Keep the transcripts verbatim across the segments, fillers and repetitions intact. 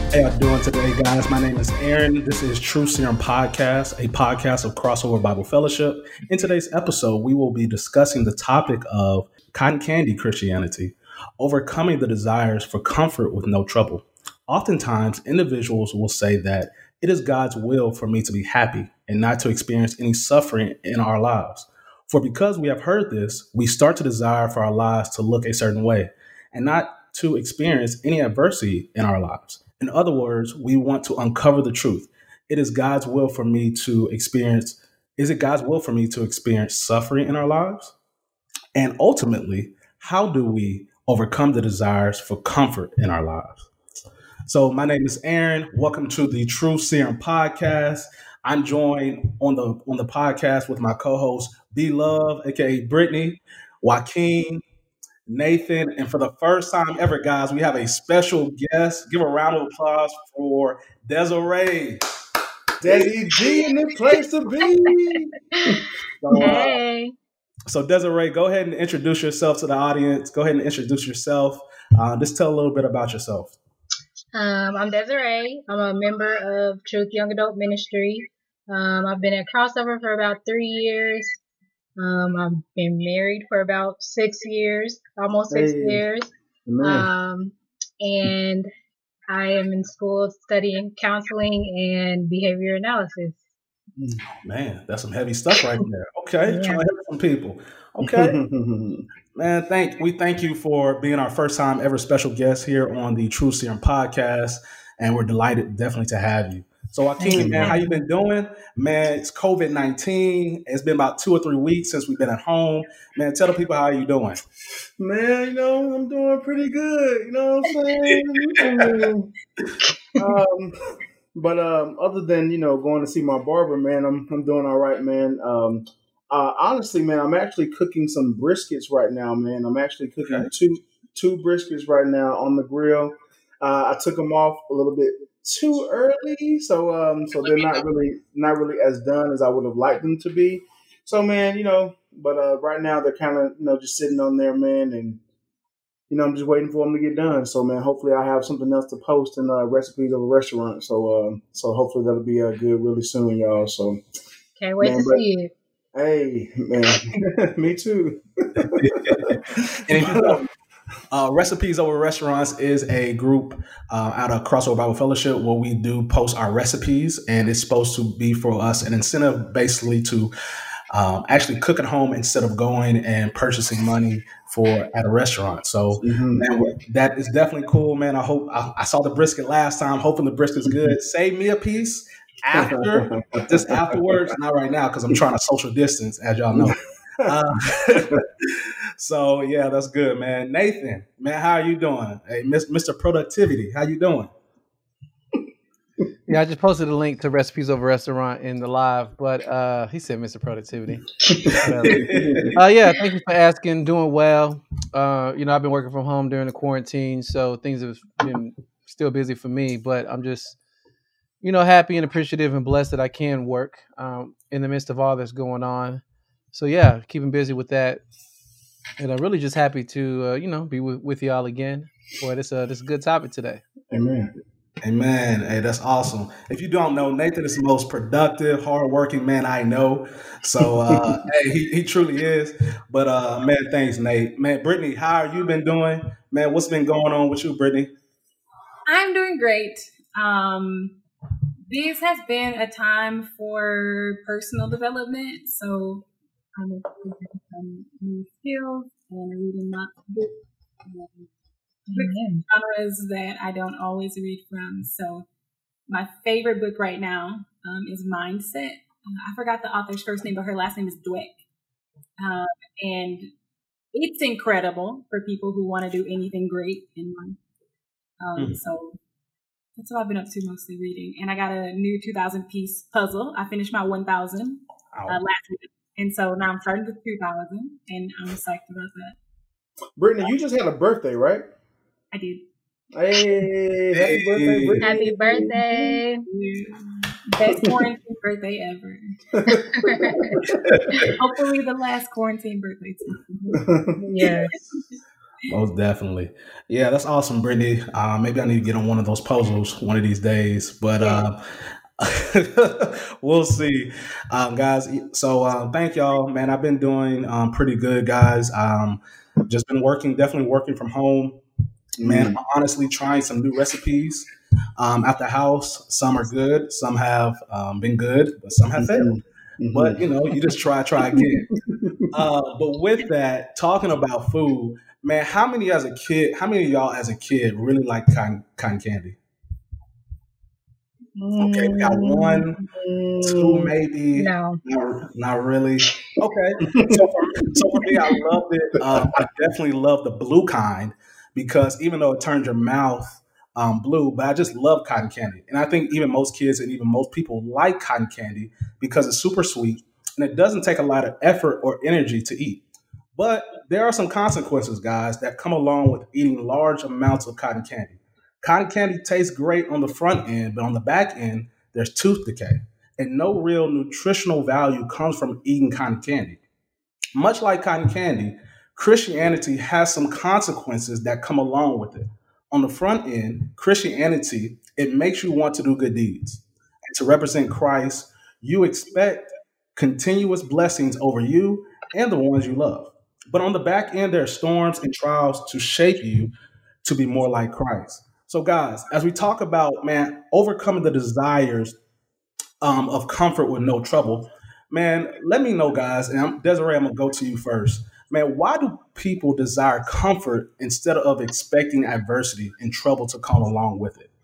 How y'all doing today, guys? My name is Aaron. This is True Serum Podcast, a podcast of Crossover Bible Fellowship. In today's episode, we will be discussing the topic of cotton candy Christianity, overcoming the desires for comfort with no trouble. Oftentimes, individuals will say that it is God's will for me to be happy and not to experience any suffering in our lives. For because we have heard this, we start to desire for our lives to look a certain way and not to experience any adversity in our lives. In other words, we want to uncover the truth. It is God's will for me to experience, is it God's will for me to experience suffering in our lives? And ultimately, how do we overcome the desires for comfort in our lives? So my name is Aaron. Welcome to the True Serum Podcast. I'm joined on the on the podcast with my co-host, B Love, aka Brittany, Joaquin, Nathan, and for the first time ever, guys, we have a special guest. Give a round of applause for Desiree. Desi G in the place to be. So, uh, Hey. so Desiree, go ahead and introduce yourself to the audience. Go ahead and introduce yourself. Uh, just tell a little bit about yourself. Um, I'm Desiree. I'm a member of Truth Young Adult Ministry. Um, I've been at Crossover for about three years. Um, I've been married for about six years, almost six Hey. years. Man. Um, and I am in school studying counseling and behavior analysis. Man, that's some heavy stuff right there. Okay, Yeah. trying to help some people. Okay. Man, thank we thank you for being our first time ever special guest here on the True Serum Podcast, and we're delighted definitely to have you. So, Joaquin, man, how you been doing? Man, it's COVID nineteen. It's been about two or three weeks since we've been at home. Man, tell the people how you doing. Man, you know, I'm doing pretty good. You know what I'm saying? I mean, um, but um, other than, you know, going to see my barber, man, I'm I'm doing all right, man. Um, uh, honestly, man, I'm actually cooking some briskets right now, man. I'm actually cooking Okay. two two briskets right now on the grill. Uh, I took them off a little bit too early, so um, so they're not really not really as done as I would have liked them to be. So, man, you know, but uh, right now they're kind of, you know, just sitting on there, man, and you know, I'm just waiting for them to get done. So, man, hopefully I have something else to post in uh, recipes of a restaurant. So, um, so hopefully that'll be uh, good really soon, y'all. So, Can't wait Man, to but- see it. hey, man, me too. And if you know, uh, Recipes Over Restaurants is a group uh, out of Crossover Bible Fellowship where we do post our recipes, and it's supposed to be for us an incentive basically to um, actually cook at home instead of going and purchasing money for at a restaurant. So, Mhm. man, that is definitely cool, man. I hope I, I saw the brisket last time. Hoping the brisket's good. Save me a piece after, just afterwards, not right now because I'm trying to social distance, as y'all know. Uh, so yeah, that's good, man. Nathan, man, how are you doing? Hey, Mister Productivity, how you doing? Yeah, I just posted a link to Recipes Over Restaurant in the live, but uh, he said Mister Productivity. uh, yeah, thank you for asking. Doing well. Uh, you know, I've been working from home during the quarantine, so things have been still busy for me, but I'm just, you know, happy and appreciative and blessed that I can work um, in the midst of all that's going on. So yeah, keeping busy with that. And I'm really just happy to, uh, you know, be with, with y'all again. Boy, this, uh, this is a good topic today. Amen. Amen. Hey, that's awesome. If you don't know, Nathan is the most productive, hardworking man I know. So, uh, hey, he, he truly is. But, uh, man, thanks, Nate. Man, Brittany, how have you been doing? Man, what's been going on with you, Brittany? I'm doing great. Um, this has been a time for personal development, so I'm learning some new skills and reading lots of books and Amen. genres that I don't always read from. So my favorite book right now um, is Mindset. Uh, I forgot the author's first name, but her last name is Dweck. Um, and it's incredible for people who want to do anything great in life. Um, Mhm. So that's what I've been up to, mostly reading. And I got a new two thousand piece puzzle. I finished my one thousand uh, Ow. last week. And so now I'm starting with two thousand, and I'm psyched about that. Brittany, you just had a birthday, right? I did. Hey, happy birthday, Brittany. Happy birthday. Best quarantine birthday ever. Hopefully the last quarantine birthday too. Yes. Most definitely. Yeah, that's awesome, Brittany. Uh, maybe I need to get on one of those puzzles one of these days, but Yeah. uh, we'll see, um, guys. So uh, thank y'all, man. I've been doing um, pretty good, guys. Um, just been working, definitely working from home. Man, Mm. I'm honestly trying some new recipes um, at the house. Some are good, some have um, been good, but some have failed. Mhm. Mhm. But you know, you just try, try again. Uh, but with that, talking about food, man, how many as a kid, how many of y'all as a kid really like cotton, cotton candy? Okay, we got Mm, one, two, Mm. maybe. no. Not, not really. Okay, so for so for me, I loved it. Um, I definitely love the blue kind because even though it turns your mouth um, blue, but I just love cotton candy, and I think even most kids and even most people like cotton candy because it's super sweet and it doesn't take a lot of effort or energy to eat. But there are some consequences, guys, that come along with eating large amounts of cotton candy. Cotton candy tastes great on the front end, but on the back end, there's tooth decay. And no real nutritional value comes from eating cotton candy. Much like cotton candy, Christianity has some consequences that come along with it. On the front end, Christianity, it makes you want to do good deeds. And to represent Christ, you expect continuous blessings over you and the ones you love. But on the back end, there are storms and trials to shape you to be more like Christ. So, guys, as we talk about, man, overcoming the desires um, of comfort with no trouble. Man, let me know, guys. And I'm, Desiree, I'm gonna go to you first. Man, why do people desire comfort instead of expecting adversity and trouble to come along with it?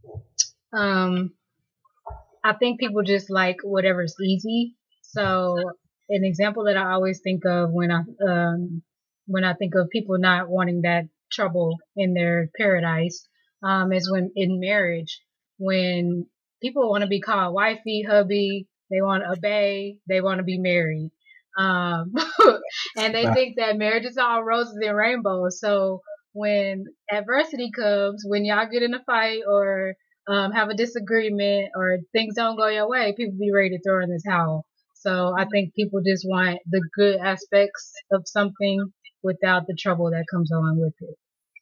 Um, I think people just like whatever's easy. So an example that I always think of when I um when I think of people not wanting that trouble in their paradise um is when in marriage when people want to be called wifey, hubby, they want to obey, they want to be married. Um and they think that marriage is all roses and rainbows. So when adversity comes, when y'all get in a fight or um, have a disagreement or things don't go your way, people be ready to throw in the towel. So I think people just want the good aspects of something without the trouble that comes along with it.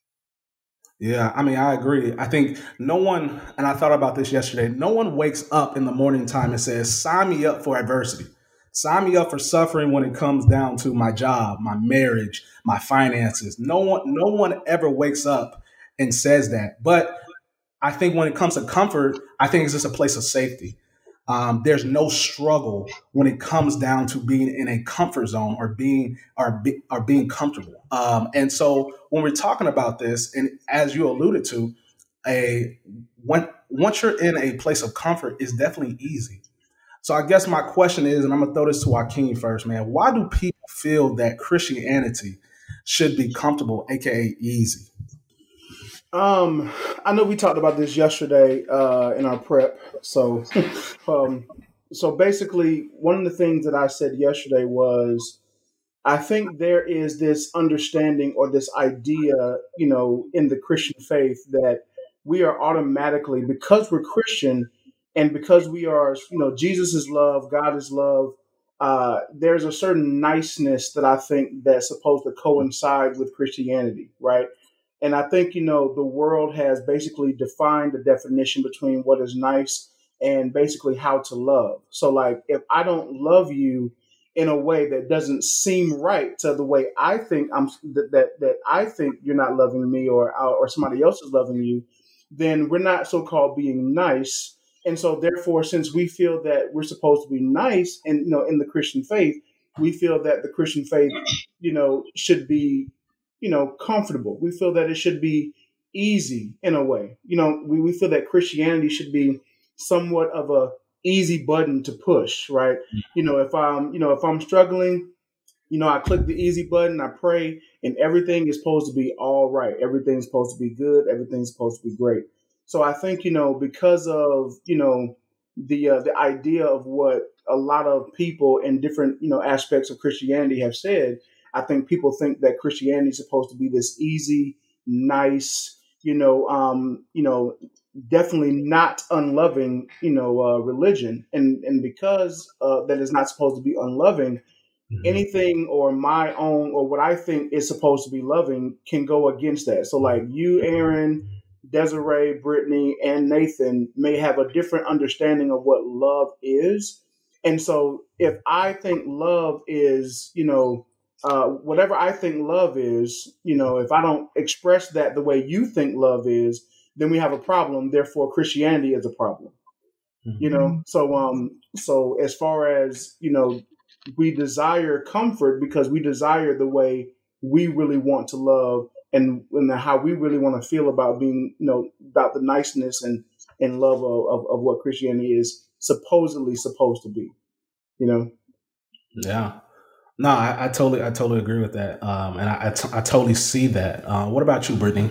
Yeah, I mean, I agree. I think no one, and I thought about this yesterday, no one wakes up in the morning time and says, sign me up for adversity. Sign me up for suffering when it comes down to my job, my marriage, my finances. No one, no one ever wakes up and says that. But I think when it comes to comfort, I think it's just a place of safety. Um, there's no struggle when it comes down to being in a comfort zone or being or, be, or being comfortable. Um, and so when we're talking about this, and as you alluded to, a when once you're in a place of comfort, it's definitely easy. So I guess my question is, and I'm gonna throw this to Joaquin first, man. Why do people feel that Christianity should be comfortable, aka easy? Um, I know we talked about this yesterday uh, in our prep. So, um, so basically, one of the things that I said yesterday was I think there is this understanding or this idea, you know, in the Christian faith that we are automatically, because we're Christian and because we are, you know, Jesus is love, God is love. Uh, there's a certain niceness that I think that's supposed to coincide with Christianity, right? And I think, you know, the world has basically defined the definition between what is nice and basically how to love. So, like, if I don't love you in a way that doesn't seem right to the way I think I'm that that, that I think you're not loving me or or somebody else is loving you, then we're not so-called being nice. And so, therefore, since we feel that we're supposed to be nice, and you know, in the Christian faith, we feel that the Christian faith, you know, should be you know, comfortable. We feel that it should be easy in a way. You know, we, we feel that Christianity should be somewhat of a easy button to push, right? You know, if I'm, you know, if I'm struggling, you know, I click the easy button, I pray, and everything is supposed to be all right. Everything's supposed to be good. Everything's supposed to be great. So I think, you know, because of, you know, the uh, the idea of what a lot of people in different, you know, aspects of Christianity have said, I think people think that Christianity is supposed to be this easy, nice, you know, um, you know, definitely not unloving, you know, uh, religion, and and because uh, that is not supposed to be unloving, mm-hmm. anything or my own or what I think is supposed to be loving can go against that. So like you, Aaron, Desiree, Brittany, and Nathan may have a different understanding of what love is. And so if I think love is, you know, uh, whatever I think love is, you know, if I don't express that the way you think love is, then we have a problem. Therefore, Christianity is a problem. Mm-hmm. You know, so um, so as far as, you know, we desire comfort because we desire the way we really want to love and, and how we really want to feel about being, you know, about the niceness and, and love of, of, of what Christianity is supposedly supposed to be, you know? Yeah. No, I, I totally, I totally agree with that. Um, and I, I, t- I totally see that. Uh, what about you, Brittany?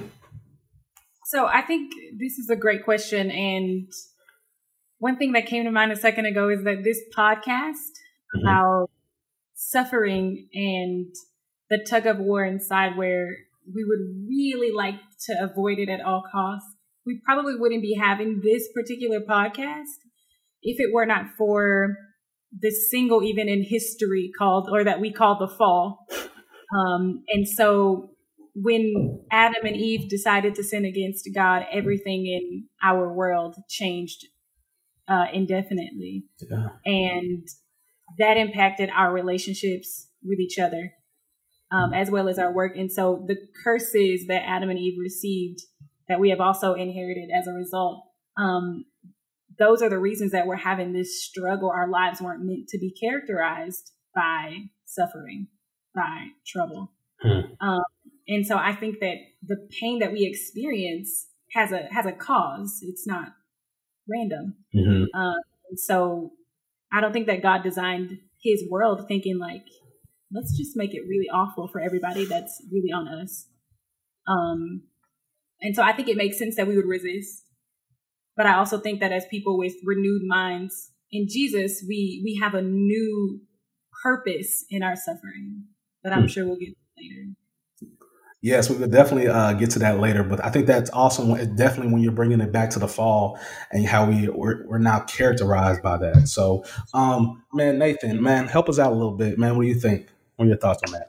So I think this is a great question. And one thing that came to mind a second ago is that this podcast mm-hmm. about suffering and the tug of war inside where we would really like to avoid it at all costs. We probably wouldn't be having this particular podcast if it were not for this single event in history called, or that we call the fall. Um, and so when Adam and Eve decided to sin against God, everything in our world changed uh, indefinitely. Yeah. And that impacted our relationships with each other. Um, as well as our work. And so the curses that Adam and Eve received that we have also inherited as a result, um, those are the reasons that we're having this struggle. Our lives weren't meant to be characterized by suffering, by trouble. Hmm. Um, and so I think that the pain that we experience has a has a cause. It's not random. Mm-hmm. Uh, and so I don't think that God designed his world thinking like, let's just make it really awful for everybody that's really on us. Um, and so I think it makes sense that we would resist. But I also think that as people with renewed minds in Jesus, we we have a new purpose in our suffering that I'm mm. sure we'll get later. Yes, we will definitely uh, get to that later. But I think that's awesome. Definitely when you're bringing it back to the fall and how we, we're, we're now characterized by that. So, um, man, Nathan, man, help us out a little bit. Man, what do you think? What are your thoughts on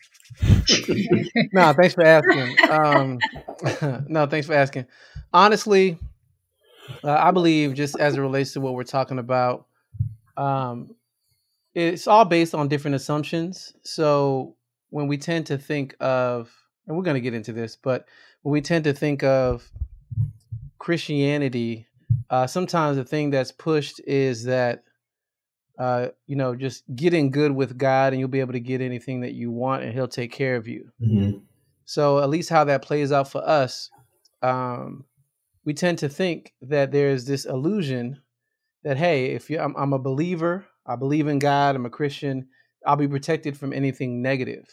that? No, thanks for asking. Um, no, thanks for asking. Honestly, uh, I believe just as it relates to what we're talking about, um, it's all based on different assumptions. So when we tend to think of, and we're going to get into this, but when we tend to think of Christianity, uh, sometimes the thing that's pushed is that Uh, you know, just get in good with God and you'll be able to get anything that you want and he'll take care of you. Mm-hmm. So at least how that plays out for us, um, we tend to think that there's this illusion that, hey, if you, I'm, I'm a believer, I believe in God, I'm a Christian, I'll be protected from anything negative.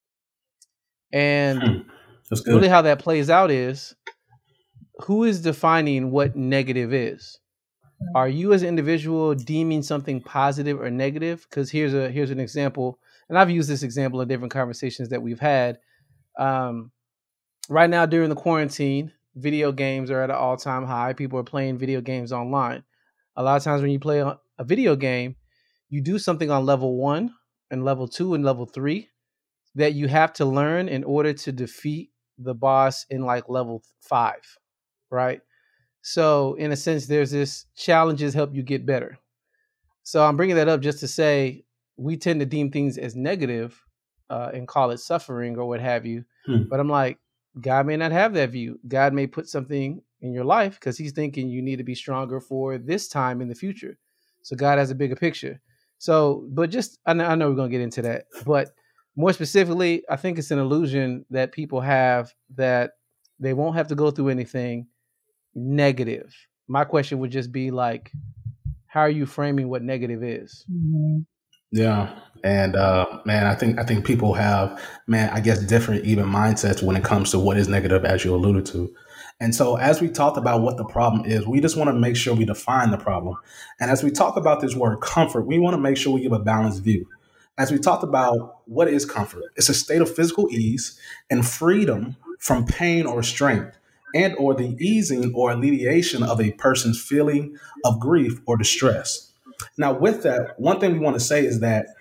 And hmm. That's good. Really how that plays out is, who is defining what negative is? Are you as an individual deeming something positive or negative? Because here's a here's an example, and I've used this example in different conversations that we've had. Um, right now, during the quarantine, video games are at an all-time high. People are playing video games online. A lot of times when you play a video game, you do something on level one and level two and level three that you have to learn in order to defeat the boss in like level five, right? So in a sense, there's this challenges help you get better. So I'm bringing that up just to say we tend to deem things as negative uh, and call it suffering or what have you. Hmm. But I'm like, God may not have that view. God may put something in your life because he's thinking you need to be stronger for this time in the future. So God has a bigger picture. So, but just, I know, I know we're going to get into that, but more specifically, I think it's an illusion that people have that they won't have to go through anything negative. My question would just be like, how are you framing what negative is? Mm-hmm. Yeah. And uh, man, I think I think people have, man, I guess different even mindsets when it comes to what is negative, as you alluded to. And so as we talked about what the problem is, we just want to make sure we define the problem. And as we talk about this word comfort, we want to make sure we give a balanced view. As we talked about what is comfort, it's a state of physical ease and freedom from pain or strength, and or the easing or alleviation of a person's feeling of grief or distress. Now, with that, one thing we want to say is that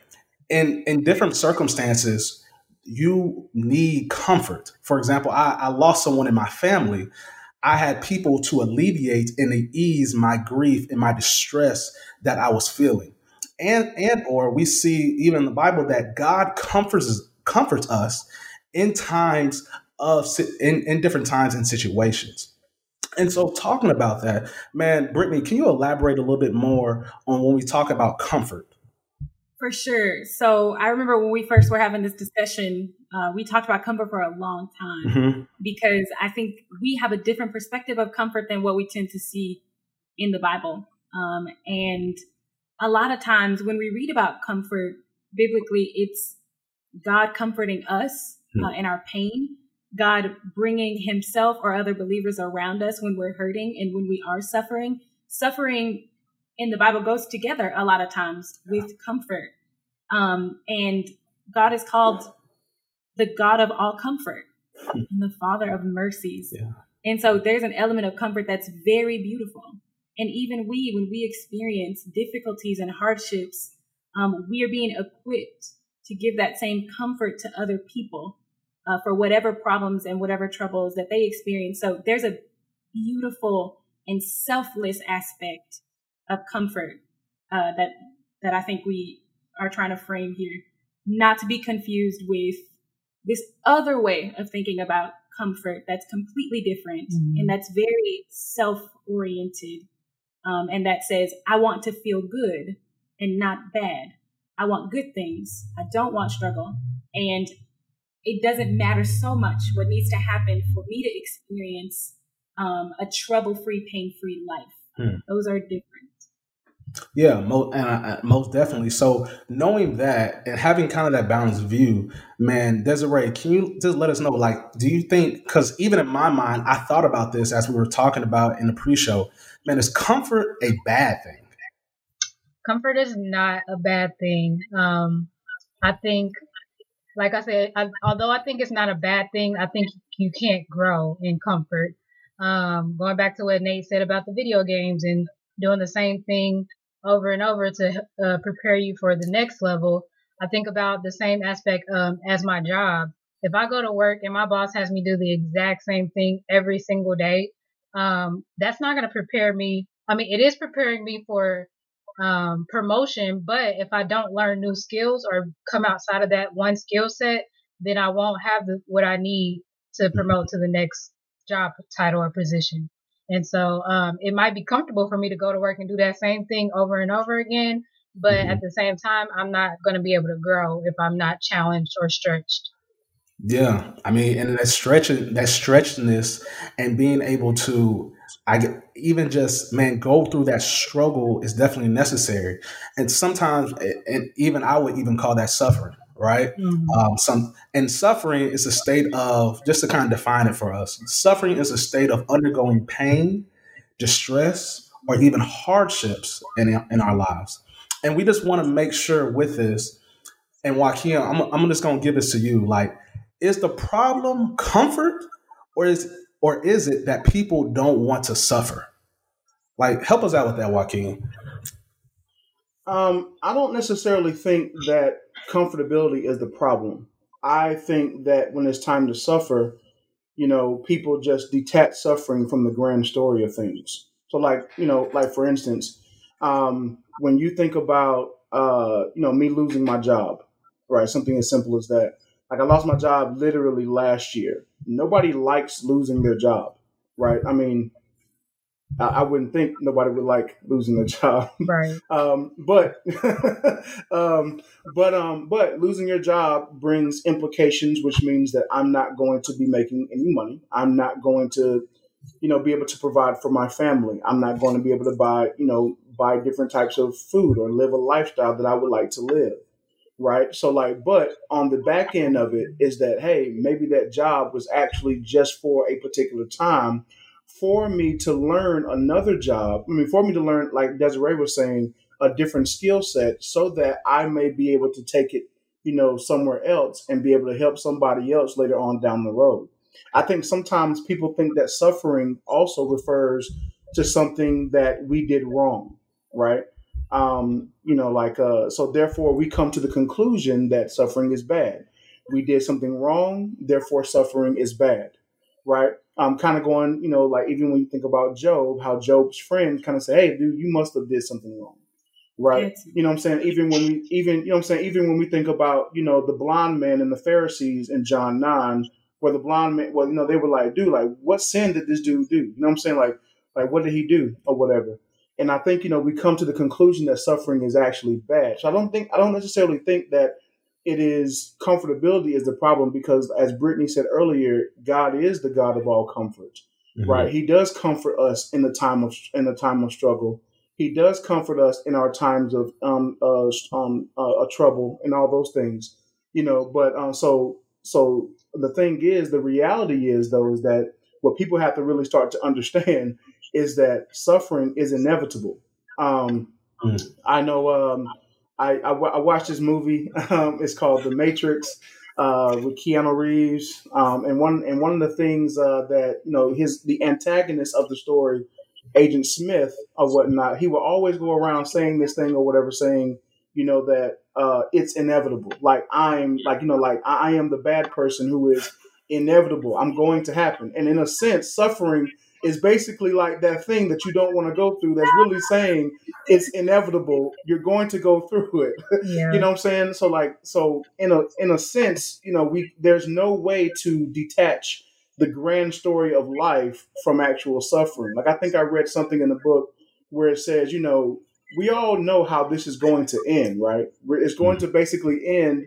in in different circumstances, you need comfort. For example, I, I lost someone in my family. I had people to alleviate and to ease my grief and my distress that I was feeling. And and or we see even in the Bible that God comforts comforts us in times of si- in, in different times and situations. And so talking about that, man, Brittany, can you elaborate a little bit more on when we talk about comfort? For sure. So I remember when we first were having this discussion, uh, we talked about comfort for a long time Mm-hmm. because I think we have a different perspective of comfort than what we tend to see in the Bible. Um, and a lot of times when we read about comfort biblically, it's God comforting us uh, in our pain, God bringing himself or other believers around us when we're hurting and when we are suffering. Suffering in the Bible goes together a lot of times with comfort. Um, and God is called the God of all comfort and the Father of mercies. Yeah. And so there's an element of comfort that's very beautiful. And even we, when we experience difficulties and hardships, um, we are being equipped to give that same comfort to other people uh, for whatever problems and whatever troubles that they experience. So there's a beautiful and selfless aspect of comfort uh, that that I think we are trying to frame here, not to be confused with this other way of thinking about comfort that's completely different mm-hmm. and that's very self-oriented um, and that says, I want to feel good and not bad. I want good things. I don't want struggle. And it doesn't matter so much what needs to happen for me to experience um, a trouble-free, pain-free life. Hmm. Those are different. Yeah, most, and I, most definitely. So knowing that and having kind of that balanced view, man, Desiree, can you just let us know, like, do you think, because even in my mind, I thought about this as we were talking about in the pre-show, man, is comfort a bad thing? Comfort is not a bad thing. Um, I think, like I said, I, although I think it's not a bad thing, I think you can't grow in comfort. Um, going back to what Nate said about the video games and doing the same thing over and over to uh, prepare you for the next level. I think about the same aspect um, as my job. If I go to work and my boss has me do the exact same thing every single day, um, that's not going to prepare me. I mean, it is preparing me for um, promotion, but if I don't learn new skills or come outside of that one skill set, then I won't have the, what I need to promote to the next job title or position. And so um, it might be comfortable for me to go to work and do that same thing over and over again. But mm-hmm. at the same time, I'm not going to be able to grow if I'm not challenged or stretched. Yeah. I mean, and that stretch, that stretchedness and being able to, I get, even just, man, go through that struggle is definitely necessary. And sometimes, and even I would even call that suffering. Right. Mm-hmm. Um, some and suffering is a state of, just to kind of define it for us, suffering is a state of undergoing pain, distress, or even hardships in, in our lives. And we just want to make sure with this, and Joaquin, I'm, I'm just going to give this to you. Like, is the problem comfort, or is or is it that people don't want to suffer? Like, help us out with that, Joaquin. Um, I don't necessarily think that comfortability is the problem. I think that when it's time to suffer, you know, people just detach suffering from the grand story of things. So like, you know, like for instance, um, when you think about, uh, you know, me losing my job, right? Something as simple as that. Like I lost my job literally last year. Nobody likes losing their job, right? I mean, I wouldn't think nobody would like losing their job, right? um, but, um, but, um, but losing your job brings implications, which means that I'm not going to be making any money. I'm not going to, you know, be able to provide for my family. I'm not going to be able to buy, you know, buy different types of food or live a lifestyle that I would like to live, right? So, like, but on the back end of it is that, hey, maybe that job was actually just for a particular time, for me to learn another job, I mean, for me to learn, like Desiree was saying, a different skill set so that I may be able to take it, you know, somewhere else and be able to help somebody else later on down the road. I think sometimes people think that suffering also refers to something that we did wrong, right? Um, you know, like uh, so. Therefore, we come to the conclusion that suffering is bad. We did something wrong, therefore suffering is bad, right? I'm kind of going, you know, like even when you think about Job, how Job's friends kind of say, "Hey, dude, you must have did something wrong." Right. It's, You know what I'm saying? Even when we even you know what I'm saying, even when we think about, you know, the blind man and the Pharisees in John nine, where the blind man, well, you know, they were like, dude, like what sin did this dude do? You know what I'm saying? Like, like what did he do or whatever? And I think, you know, we come to the conclusion that suffering is actually bad. So I don't think I don't necessarily think that it is comfortability is the problem, because as Brittany said earlier, God is the God of all comfort. Mm-hmm. Right. He does comfort us in the time of in the time of struggle. He does comfort us in our times of um, uh, um, uh, trouble and all those things, you know. But um, so, so the thing is, the reality is, though, is that what people have to really start to understand is that suffering is inevitable. Um, mm. I know. Um, I, I, I watched this movie. Um, it's called The Matrix uh, with Keanu Reeves, um, and one and one of the things uh, that you know his the antagonist of the story, Agent Smith or whatnot, he will always go around saying this thing or whatever, saying, you know, that uh, it's inevitable. Like I'm like, you know, like I am the bad person who is inevitable. I'm going to happen. And in a sense, suffering is basically like that thing that you don't want to go through. That's really saying it's inevitable. You're going to go through it. Yeah. You know what I'm saying? So like, so in a, in a sense, you know, we, there's no way to detach the grand story of life from actual suffering. Like I think I read something in the book where it says, you know, we all know how this is going to end, right? It's going to basically end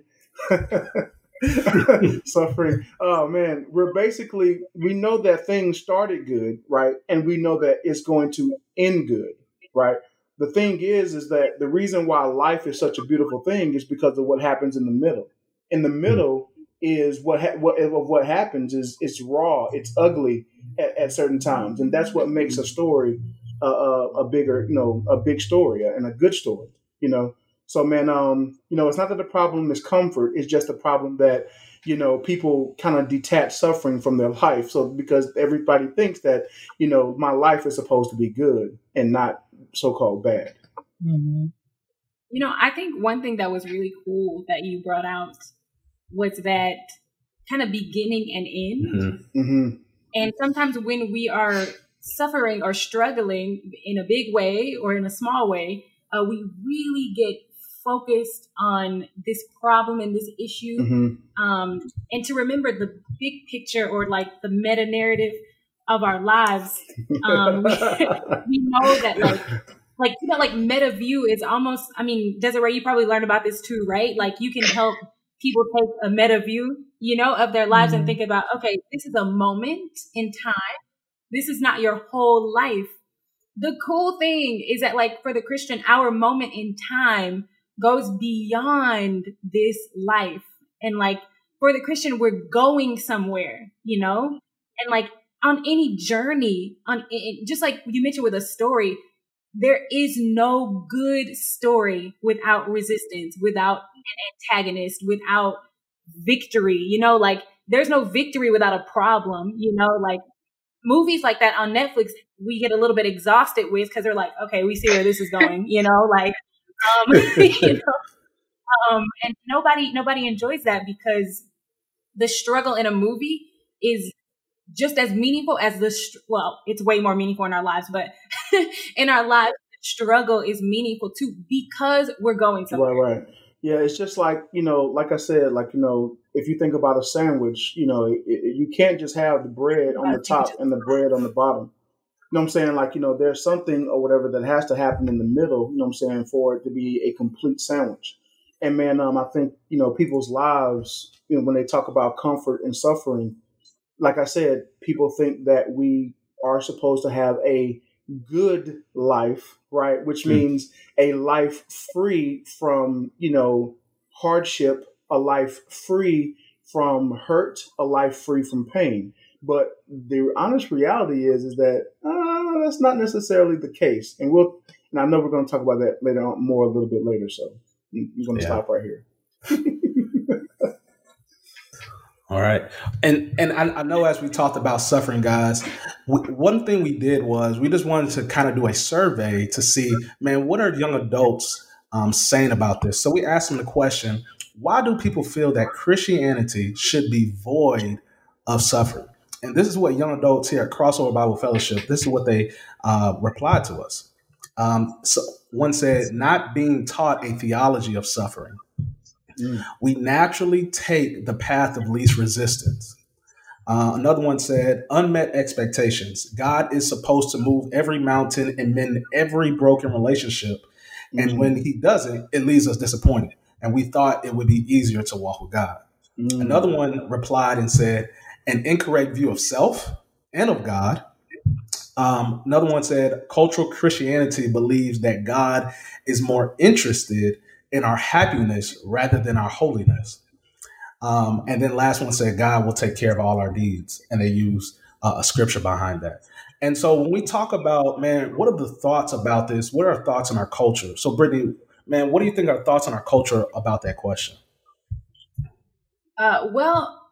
suffering. Oh man, we're basically, we know that things started good, right? And we know that it's going to end good, right? The thing is, is that the reason why life is such a beautiful thing is because of what happens in the middle. In the middle, is what ha- what of what happens is it's raw, it's ugly at, at certain times, and that's what makes a story uh, a, a bigger, you know, a big story and a good story, you know. So, man, um, you know, it's not that the problem is comfort; it's just the problem that you know people kind of detach suffering from their life. So, because everybody thinks that you know my life is supposed to be good and not so-called bad. Mm-hmm. You know, I think one thing that was really cool that you brought out was that kind of beginning and end. Mm-hmm. Mm-hmm. And sometimes when we are suffering or struggling in a big way or in a small way, uh, we really get focused on this problem and this issue. Mm-hmm. Um, and to remember the big picture or like the meta narrative of our lives, um, we, we know that like, like, you know, like meta view is almost, I mean, Desiree, you probably learned about this too, right? Like you can help people take a meta view, you know, of their lives mm-hmm. and think about, okay, this is a moment in time. This is not your whole life. The cool thing is that like for the Christian, our moment in time goes beyond this life. And like for the Christian, we're going somewhere, you know, and like on any journey, on just like you mentioned with a story, there is no good story without resistance, without an antagonist, without victory. You know, like there's no victory without a problem. You know, like movies like that on Netflix, we get a little bit exhausted with because they're like, okay, we see where this is going. You know, like, um, you know, um, and nobody nobody enjoys that because the struggle in a movie is just as meaningful as the, well, it's way more meaningful in our lives, but in our lives, the struggle is meaningful too because we're going somewhere. Right, right. Yeah, it's just like, you know, like I said, like, you know, if you think about a sandwich, you know, it, it, you can't just have the bread on the top and the bread on the bottom. You know what I'm saying? Like, you know, there's something or whatever that has to happen in the middle, you know what I'm saying, for it to be a complete sandwich. And man, um, I think, you know, people's lives, you know, when they talk about comfort and suffering, like I said, people think that we are supposed to have a good life, right? Which mm. means a life free from, you know, hardship, a life free from hurt, a life free from pain. But the honest reality is, is that uh, that's not necessarily the case. And we'll, and I know we're going to talk about that later on, more a little bit later. So I'm going to yeah. stop right here. All right. And and I, I know as we talked about suffering, guys, we, one thing we did was we just wanted to kind of do a survey to see, man, what are young adults um, saying about this? So we asked them the question, why do people feel that Christianity should be void of suffering? And this is what young adults here at Crossover Bible Fellowship, this is what they uh, replied to us. Um, so one said, not being taught a theology of suffering. Mm. We naturally take the path of least resistance. Uh, another one said, unmet expectations. God is supposed to move every mountain and mend every broken relationship. And mm-hmm. when he doesn't, it leaves us disappointed. And we thought it would be easier to walk with God. Mm. Another one replied and said, an incorrect view of self and of God. Um, another one said, cultural Christianity believes that God is more interested in our happiness rather than our holiness. Um, and then last one said, God will take care of all our needs. And they use uh, a scripture behind that. And so when we talk about, man, what are the thoughts about this? What are our thoughts on our culture? So Brittany, man, what do you think are thoughts on our culture about that question? Uh, well,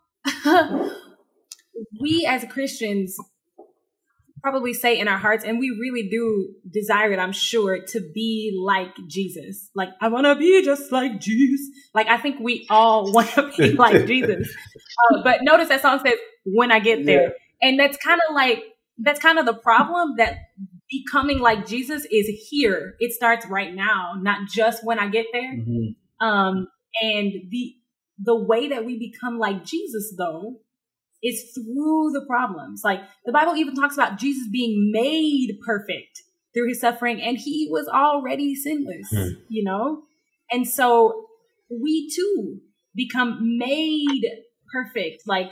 we as Christians probably say in our hearts, and we really do desire it, I'm sure, to be like Jesus. Like, I want to be just like Jesus. Like, I think we all want to be like Jesus. Uh, but notice that song says, when I get there. Yeah. And that's kind of like, that's kind of the problem, that becoming like Jesus is here. It starts right now, not just when I get there. Mm-hmm. Um, and the the way that we become like Jesus, though, is through the problems. Like, the Bible even talks about Jesus being made perfect through his suffering, and he was already sinless, hmm. you know? And so we too become made perfect. Like,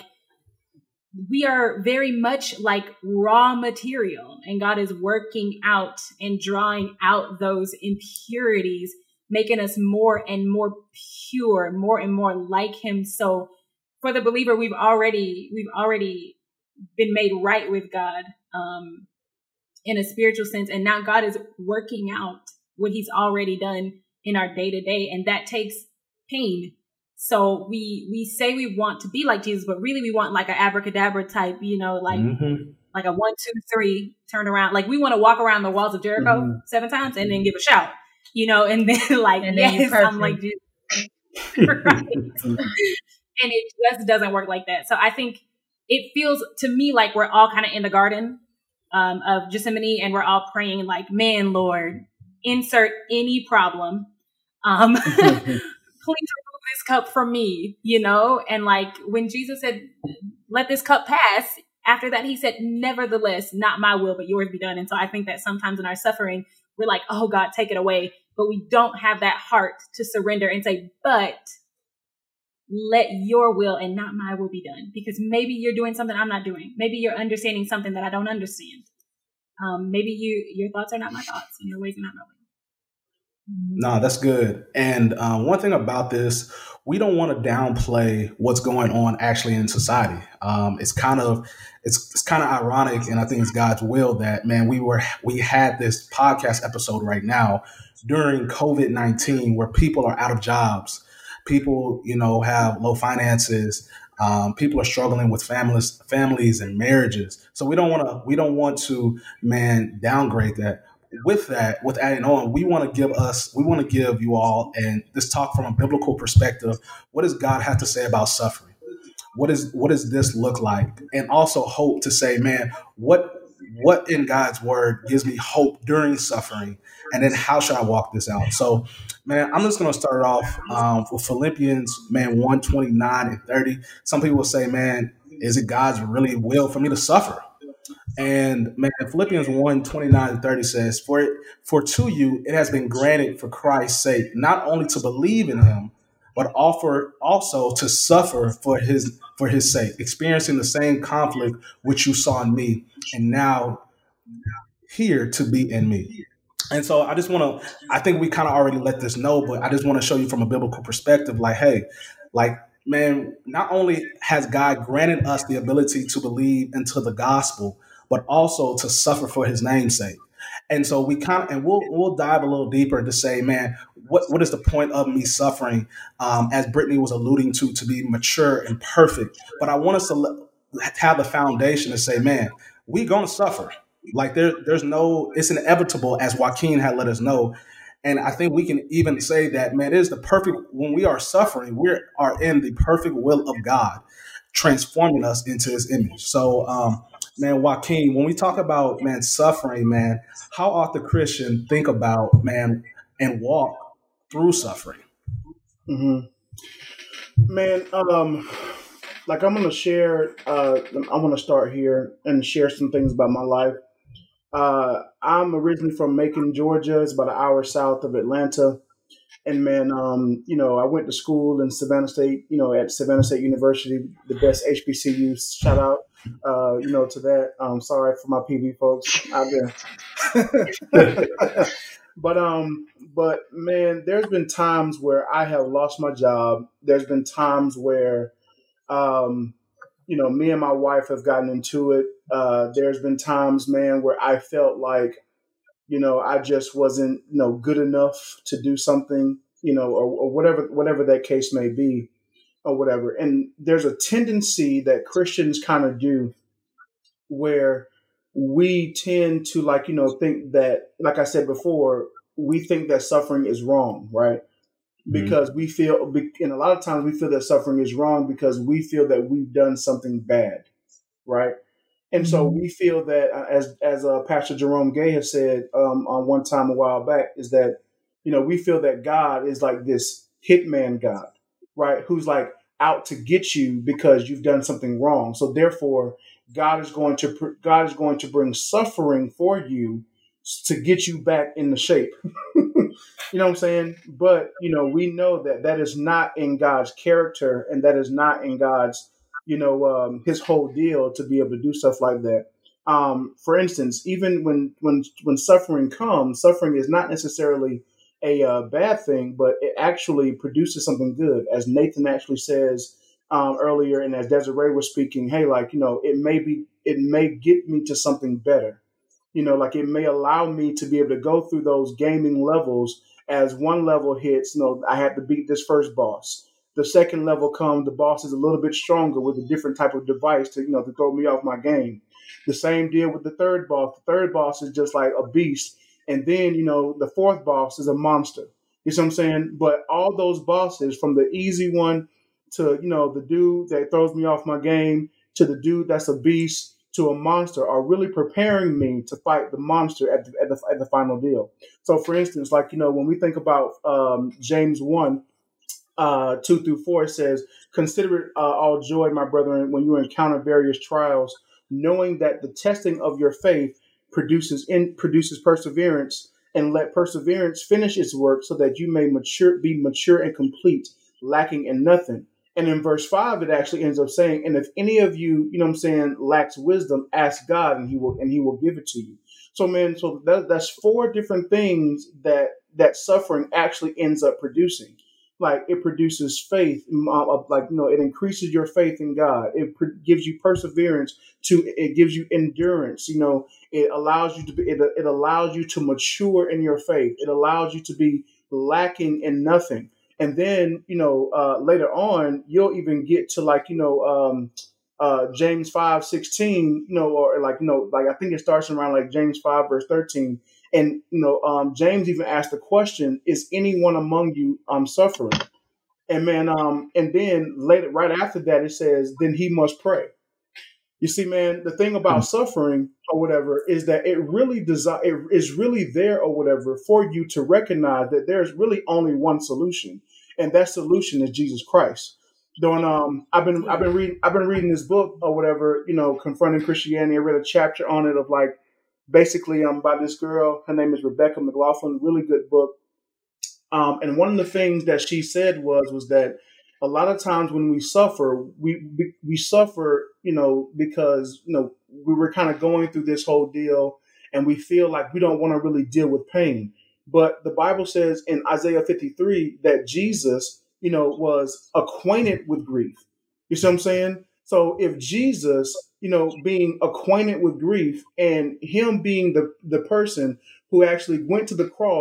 we are very much like raw material, and God is working out and drawing out those impurities, making us more and more pure, more and more like him. So for the believer, we've already we've already been made right with God um, in a spiritual sense. And now God is working out what he's already done in our day to day. And that takes pain. So we we say we want to be like Jesus, but really we want like an abracadabra type, you know, like mm-hmm. like a one, two, three, turn around. Like, we want to walk around the walls of Jericho mm-hmm. seven times and then give a shout, you know, and then like, and then yes, I'm like Jesus. Right. And it just doesn't work like that. So I think it feels to me like we're all kind of in the garden um, of Gethsemane, and we're all praying like, man, Lord, insert any problem. Um, please remove this cup from me, you know? And like, when Jesus said, let this cup pass, after that, he said, nevertheless, not my will, but yours be done. And so I think that sometimes in our suffering, we're like, oh God, take it away. But we don't have that heart to surrender and say, but let your will and not my will be done. Because maybe you're doing something I'm not doing. Maybe you're understanding something that I don't understand. Um, maybe you your thoughts are not my thoughts, and your ways are not my ways. No, that's good. And um, one thing about this, we don't want to downplay what's going on actually in society. Um, it's kind of it's it's kind of ironic, and I think it's God's will that, man, we were we had this podcast episode right now during COVID nineteen, where people are out of jobs. People, you know, have low finances. Um, people are struggling with families, families and marriages. So we don't want to, we don't want to, man, downgrade that. With that, with adding on, we want to give us, we want to give you all, and this talk from a biblical perspective. What does God have to say about suffering? What is, what does this look like? And also hope to say, man, what, what in God's word gives me hope during suffering? And then how should I walk this out? So, man, I'm just going to start off um, with Philippians, man, one twenty-nine and thirty. Some people will say, man, is it God's really will for me to suffer? And man, Philippians one twenty-nine and thirty says, for it, for to you it has been granted for Christ's sake, not only to believe in him, but offer also to suffer for his for his sake, experiencing the same conflict which you saw in me, and now here to be in me. And so I just want to, I think we kind of already let this know, but I just want to show you from a biblical perspective, like, hey, like, man, not only has God granted us the ability to believe into the gospel, but also to suffer for his name's sake. And so we kind of, and we'll we'll dive a little deeper to say, man, what what is the point of me suffering? Um, as Brittany was alluding to, to be mature and perfect. But I want us to le- have the foundation to say, man, we gonna suffer. Like there, there's no, it's inevitable, as Joaquin had let us know. And I think we can even say that, man, it is the perfect, when we are suffering, we are in the perfect will of God, transforming us into his image. So, um, man, Joaquin, when we talk about, man, suffering, man, how ought the Christian think about, man, and walk through suffering? Mm-hmm. Man, um, like I'm going to share, uh, I want to start here and share some things about my life. Uh, I'm originally from Macon, Georgia. It's about an hour south of Atlanta. And man, um, you know, I went to school in Savannah State, you know, at Savannah State University, the best H B C U. Shout out, uh, you know, to that. Um, sorry for my P V folks out there. but, um, but man, there's been times where I have lost my job. There's been times where, um, you know, me and my wife have gotten into it. Uh, there's been times, man, where I felt like, you know, I just wasn't, you know, good enough to do something, you know, or, or whatever, whatever that case may be or whatever. And there's a tendency that Christians kind of do where we tend to, like, you know, think that, like I said before, we think that suffering is wrong, right? Because we feel, and a lot of times we feel that suffering is wrong because we feel that we've done something bad, right? And so we feel that, uh, as as uh, Pastor Jerome Gay has said um, on one time a while back, is that, you know, we feel that God is like this hitman God, right? Who's like out to get you because you've done something wrong. So therefore, God is going to God is going to bring suffering for you to get you back in the shape. You know what I'm saying? But, you know, we know that that is not in God's character, and that is not in God's, you know, um, his whole deal to be able to do stuff like that. Um, for instance, even when when when suffering comes, suffering is not necessarily a uh, bad thing, but it actually produces something good. As Nathan actually says um, earlier, and as Desiree was speaking, hey, like, you know, it may be, it may get me to something better. You know, like it may allow me to be able to go through those gaming levels. As one level hits, you know, I had to beat this first boss. The second level comes, the boss is a little bit stronger with a different type of device to, you know, to throw me off my game. The same deal with the third boss. The third boss is just like a beast. And then, you know, the fourth boss is a monster. You see what I'm saying? But all those bosses, from the easy one to, you know, the dude that throws me off my game, to the dude that's a beast, to a monster, are really preparing me to fight the monster at the, at the, at the final deal. So, for instance, like, you know, when we think about um, James one, uh, two through four, it says, "Consider it uh, all joy, my brethren, when you encounter various trials, knowing that the testing of your faith produces in, produces perseverance, and let perseverance finish its work, so that you may mature, be mature and complete, lacking in nothing." And in verse five, it actually ends up saying, "And if any of you, you know what I'm saying, lacks wisdom, ask God, and he will and he will give it to you." So, man, so that, that's four different things that that suffering actually ends up producing. Like, it produces faith, uh, like, you know, it increases your faith in God. It pr- gives you perseverance. To it gives you endurance. You know, it allows you to be. It, it allows you to mature in your faith. It allows you to be lacking in nothing. And then, you know, uh, later on, you'll even get to, like, you know, um, uh, James five sixteen, you know, or like, you know, like I think it starts around like James five verse thirteen. And, you know, um, James even asked the question, "Is anyone among you um, suffering?" And man, um, and then later, right after that, it says, "Then he must pray." You see, man, the thing about suffering or whatever is that it really desi- it is really there or whatever for you to recognize that there's really only one solution, and that solution is Jesus Christ. Doing, um, I've been I've been reading I've been reading this book or whatever, you know, Confronting Christianity. I read a chapter on it of like basically um by this girl. Her name is Rebecca McLaughlin. Really good book. Um, and one of the things that she said was was that a lot of times when we suffer, we we, we suffer, you know, because, you know, we were kind of going through this whole deal, and we feel like we don't want to really deal with pain. But the Bible says in Isaiah fifty-three that Jesus, you know, was acquainted with grief. You see what I'm saying? So if Jesus, you know, being acquainted with grief, and him being the, the person who actually went to the cross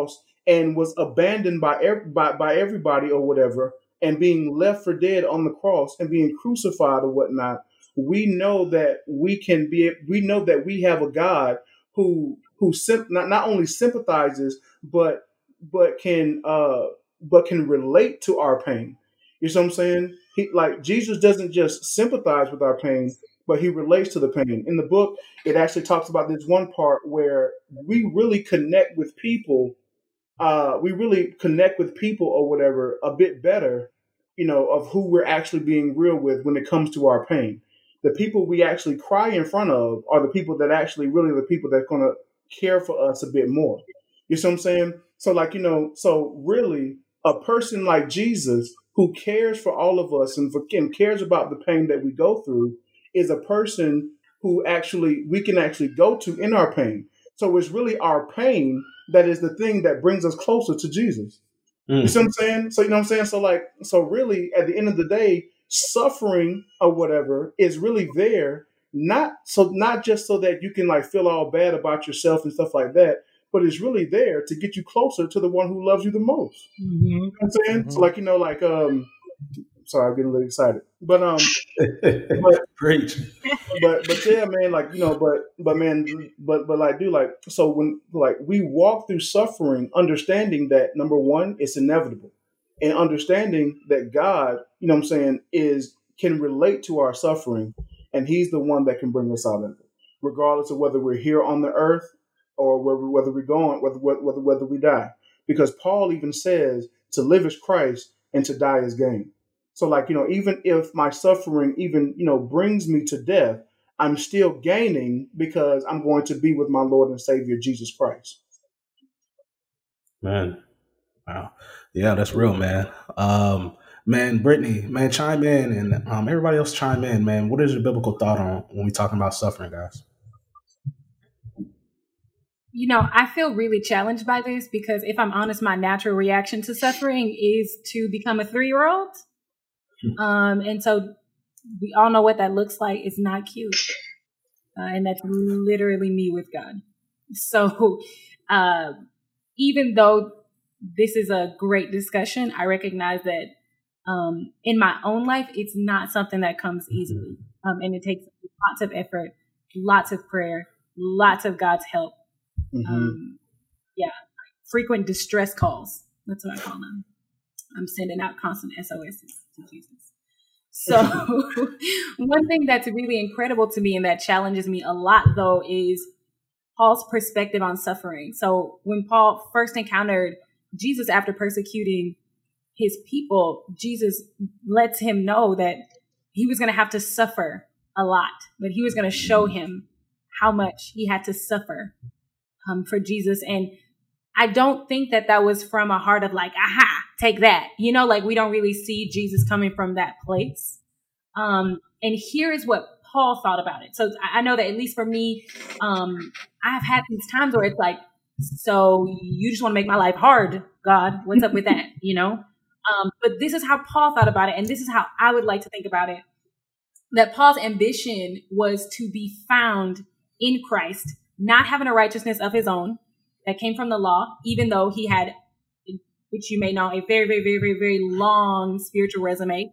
and was abandoned by, ev- by by everybody or whatever, and being left for dead on the cross and being crucified or whatnot, we know that we can be we know that we have a God who who sim- not, not only sympathizes but but can uh but can relate to our pain. You see what I'm saying? He, like, Jesus doesn't just sympathize with our pain, but he relates to the pain. In the book, it actually talks about this one part where we really connect with people. Uh, we really connect with people or whatever a bit better, you know, of who we're actually being real with when it comes to our pain. The people we actually cry in front of are the people that actually really the people that are going to care for us a bit more. You see what I'm saying? So, like, you know, so really a person like Jesus who cares for all of us and, for, and cares about the pain that we go through is a person who actually we can actually go to in our pain. So it's really our pain that is the thing that brings us closer to Jesus. Mm. You see what I'm saying? So, you know what I'm saying? So, like, so really at the end of the day, suffering or whatever is really there, not so not just so that you can like feel all bad about yourself and stuff like that, but it's really there to get you closer to the one who loves you the most. Mm-hmm. You know what I'm saying? Mm-hmm. So, like, you know, like um sorry, I'm getting a little excited. But um but, Great. But but yeah, man, like, you know, but but man, but but like, dude, like, so when like we walk through suffering, understanding that number one, it's inevitable. And understanding that God, you know what I'm saying, is can relate to our suffering, and he's the one that can bring us out of it, regardless of whether we're here on the earth or whether, whether we're going, whether, whether, whether we die. Because Paul even says to live is Christ and to die is gain. So, like, you know, even if my suffering even, you know, brings me to death, I'm still gaining because I'm going to be with my Lord and Savior, Jesus Christ. Man. Wow. Yeah, that's real, man. Um, man, Brittany, man, chime in, and um, everybody else chime in, man. What is your biblical thought on when we talking about suffering, guys? You know, I feel really challenged by this because if I'm honest, my natural reaction to suffering is to become a three-year-old. Hmm. Um, and so we all know what that looks like. It's not cute. Uh, and that's literally me with God. So uh, even though this is a great discussion, I recognize that um, in my own life, it's not something that comes easily. Um, and it takes lots of effort, lots of prayer, lots of God's help. Mm-hmm. Um, yeah, frequent distress calls. That's what I call them. I'm sending out constant S O Ss to Jesus. So one thing that's really incredible to me and that challenges me a lot, though, is Paul's perspective on suffering. So when Paul first encountered Jesus after persecuting his people, Jesus lets him know that he was going to have to suffer a lot, but he was going to show him how much he had to suffer um, for Jesus. And I don't think that that was from a heart of like, aha, take that. You know, like we don't really see Jesus coming from that place. Um, and here is what Paul thought about it. So I know that at least for me, um, I've had these times where it's like, so you just want to make my life hard, God, what's up with that? You know? Um, but this is how Paul thought about it. And this is how I would like to think about it. That Paul's ambition was to be found in Christ, not having a righteousness of his own that came from the law, even though he had, which you may know, a very, very, very, very, very long spiritual resume.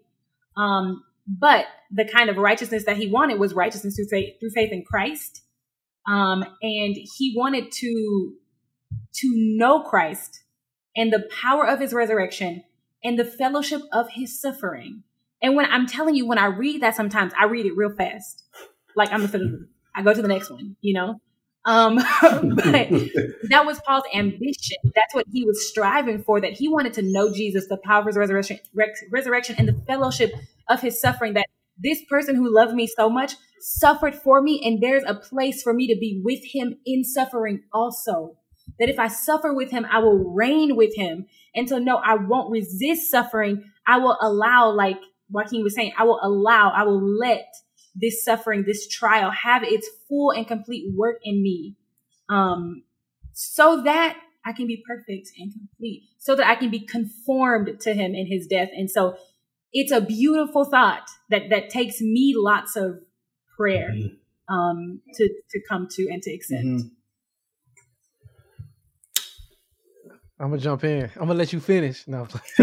Um, but the kind of righteousness that he wanted was righteousness through faith, through faith in Christ. Um, and he wanted to, to know Christ and the power of his resurrection and the fellowship of his suffering. And when I'm telling you, when I read that, sometimes I read it real fast. Like I'm, I go to the next one, you know? Um, but that was Paul's ambition. That's what he was striving for, that he wanted to know Jesus, the power of his resurrection, resurrection and the fellowship of his suffering, that this person who loved me so much suffered for me. And there's a place for me to be with him in suffering also. That if I suffer with him, I will reign with him. And so, no, I won't resist suffering. I will allow, like Joaquin was saying, I will allow, I will let this suffering, this trial have its full and complete work in me, um, so that I can be perfect and complete, so that I can be conformed to him in his death. And so it's a beautiful thought that, that takes me lots of prayer um, to, to come to and to accept. Mm-hmm. I'm gonna jump in. I'm gonna let you finish. No,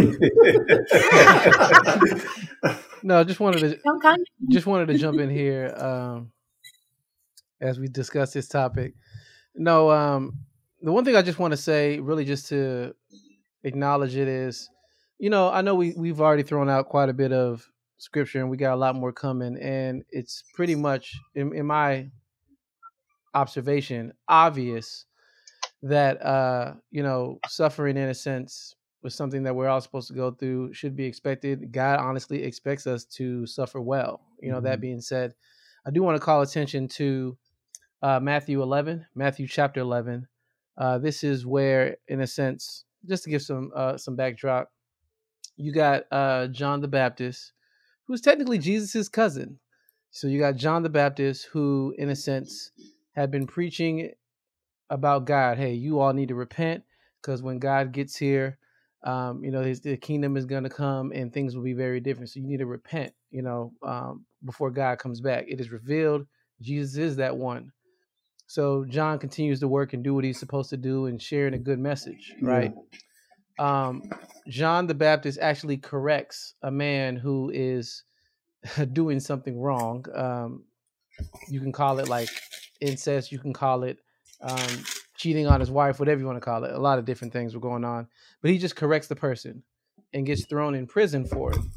no, just wanted to just wanted to jump in here um, as we discuss this topic. No, um, the one thing I just want to say, really, just to acknowledge it is, you know, I know we we've already thrown out quite a bit of scripture, and we got a lot more coming, and it's pretty much, in, in my observation, obvious that uh you know, suffering in a sense was something that we're all supposed to go through, should be expected. God honestly expects us to suffer well. You know, mm-hmm. That being said, I do want to call attention to uh Matthew eleven, Matthew chapter eleven. Uh this is where, in a sense, just to give some uh some backdrop, you got uh John the Baptist, who's technically Jesus's cousin. So you got John the Baptist, who in a sense had been preaching about God. Hey, you all need to repent, because when God gets here, um, you know, his, the kingdom is going to come and things will be very different. So you need to repent, you know, um, before God comes back. It is revealed Jesus is that one. So John continues to work and do what he's supposed to do and sharing a good message, right? Yeah. Um, John the Baptist actually corrects a man who is doing something wrong. Um, you can call it like incest. You can call it um, cheating on his wife, whatever you want to call it. A lot of different things were going on, but he just corrects the person and gets thrown in prison for it.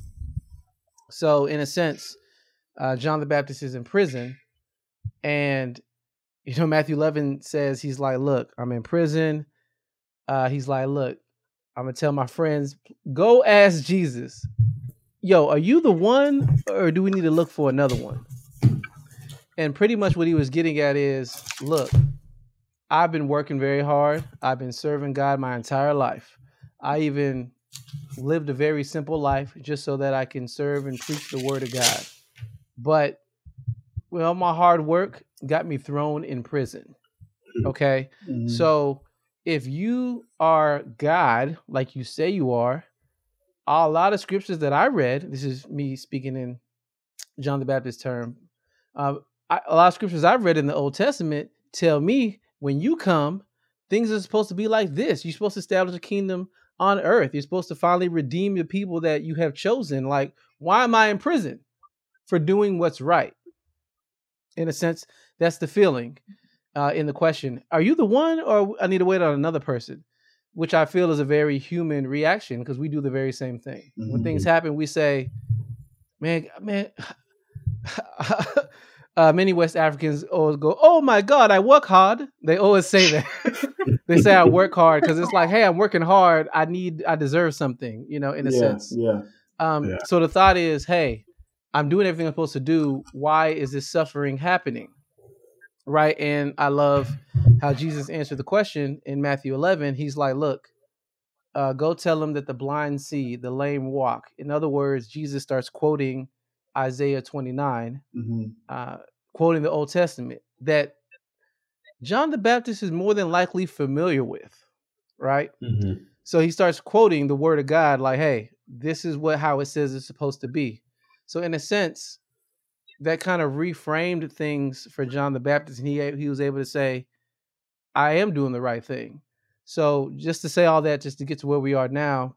So in a sense, uh, John the Baptist is in prison, and, you know, Matthew eleven says, he's like, look, I'm in prison. Uh, he's like, look, I'm going to tell my friends, go ask Jesus, yo, are you the one, or do we need to look for another one? And pretty much what he was getting at is, look, I've been working very hard. I've been serving God my entire life. I even lived a very simple life just so that I can serve and preach the word of God. But, well, my hard work got me thrown in prison. Okay? Mm-hmm. So if you are God, like you say you are, a lot of scriptures that I read, this is me speaking in John the Baptist term, uh, I, a lot of scriptures I've read in the Old Testament tell me, when you come, things are supposed to be like this. You're supposed to establish a kingdom on earth. You're supposed to finally redeem the people that you have chosen. Like, why am I in prison? For doing what's right. In a sense, that's the feeling uh, in the question. Are you the one, or I need to wait on another person? Which I feel is a very human reaction, because we do the very same thing. Mm-hmm. When things happen, we say, man, man, Uh, many West Africans always go, oh my God, I work hard. They always say that. They say I work hard because it's like, hey, I'm working hard. I need, I deserve something, you know, in a yeah, sense. Yeah. Um, yeah. So the thought is, hey, I'm doing everything I'm supposed to do. Why is this suffering happening? Right. And I love how Jesus answered the question in Matthew eleven. He's like, look, uh, go tell them that the blind see, the lame walk. In other words, Jesus starts quoting Isaiah twenty-nine, mm-hmm. uh, quoting the Old Testament that John the Baptist is more than likely familiar with, right? Mm-hmm. So he starts quoting the word of God like, hey, this is what how it says it's supposed to be. So in a sense, that kind of reframed things for John the Baptist, and he he was able to say, I am doing the right thing. So just to say all that, just to get to where we are now,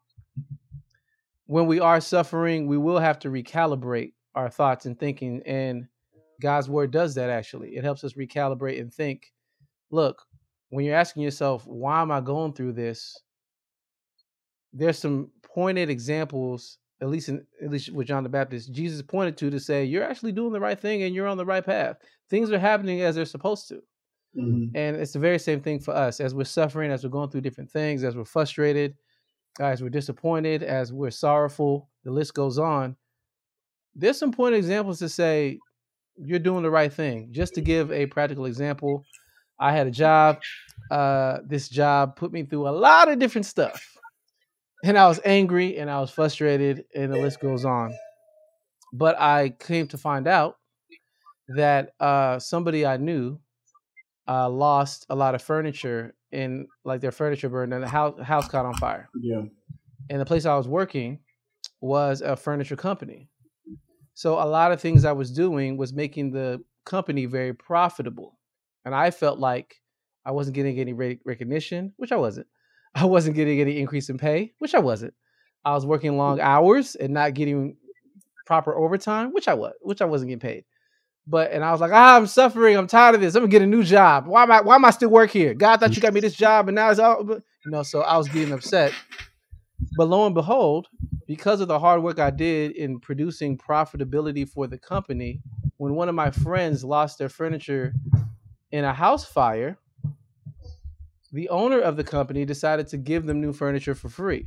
when we are suffering, we will have to recalibrate our thoughts and thinking, and God's word does that. Actually, it helps us recalibrate and think, look, when you're asking yourself, why am I going through this? There's some pointed examples, at least in, at least with John the Baptist, Jesus pointed to to say, you're actually doing the right thing and you're on the right path. Things are happening as they're supposed to. Mm-hmm. And it's the very same thing for us as we're suffering, as we're going through different things, as we're frustrated, as we're disappointed, as we're sorrowful, the list goes on. There's some point examples to say you're doing the right thing. Just to give a practical example, I had a job. Uh, this job put me through a lot of different stuff. And I was angry and I was frustrated, and the list goes on. But I came to find out that uh, somebody I knew uh, lost a lot of furniture, in like their furniture burned and the house, house caught on fire. Yeah. And the place I was working was a furniture company. So a lot of things I was doing was making the company very profitable. And I felt like I wasn't getting any recognition, which I wasn't. I wasn't getting any increase in pay, which I wasn't. I was working long hours and not getting proper overtime, which I was, which I wasn't getting paid. But and I was like, ah, I'm suffering. I'm tired of this. I'm gonna get a new job. Why am I? Why am I still work here? God thought you got me this job, and now it's all, you know. So I was getting upset. But lo and behold, because of the hard work I did in producing profitability for the company, when one of my friends lost their furniture in a house fire, the owner of the company decided to give them new furniture for free.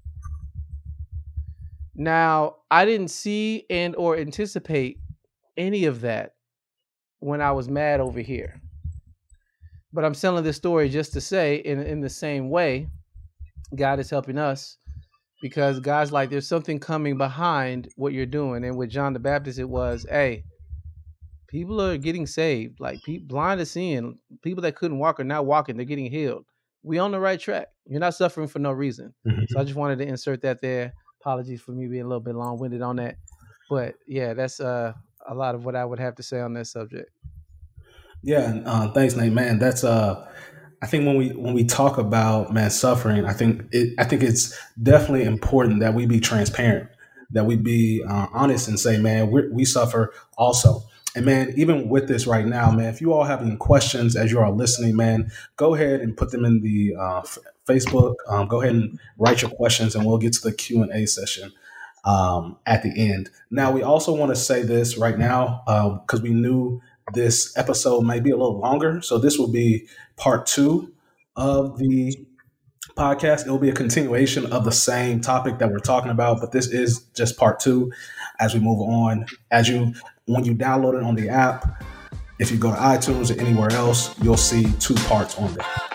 Now, I didn't see and or anticipate any of that when I was mad over here. But I'm telling this story just to say, in, in the same way, God is helping us, because God's like, there's something coming behind what you're doing. And with John the Baptist, it was, hey, people are getting saved. Like, pe- blind are seeing. People that couldn't walk are now walking. They're getting healed. We on the right track. You're not suffering for no reason. Mm-hmm. So I just wanted to insert that there. Apologies for me being a little bit long-winded on that. But yeah, that's uh, a lot of what I would have to say on that subject. Yeah, uh, thanks, Nate. Man, that's uh, I think when we when we talk about man suffering, I think it I think it's definitely important that we be transparent, that we be uh, honest and say, man, we we suffer also. And man, even with this right now, man, if you all have any questions as you are listening, man, go ahead and put them in the uh, f- Facebook. Um, go ahead and write your questions, and we'll get to the Q and A session um, at the end. Now, we also want to say this right now because uh, we knew this episode might be a little longer. So this will be part two of the podcast. It will be a continuation of the same topic that we're talking about, but this is just part two as we move on. As you, when you download it on the app, if you go to iTunes or anywhere else, you'll see two parts on there.